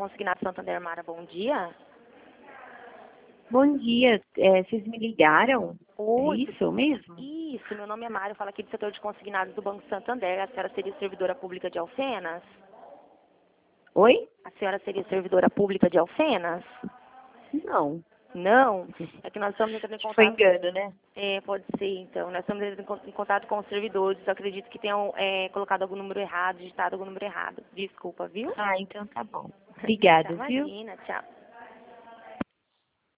Consignado Santander Mara, bom dia. Bom dia, vocês me ligaram? Oi, É isso mesmo? Isso, meu nome é Mário, eu falo aqui do setor de consignados do Banco Santander. A senhora seria servidora pública de Alfenas? Oi? A senhora seria servidora pública de Alfenas? Não. Não? É que nós estamos entrando em Foi contato... engano, né? Pode ser, então. Nós estamos entrando em contato com os servidores. Eu acredito que tenham colocado algum número errado, digitado algum número errado. Desculpa, viu? Ah, então tá bom. Obrigada, Tchau, viu? imagina, tchau.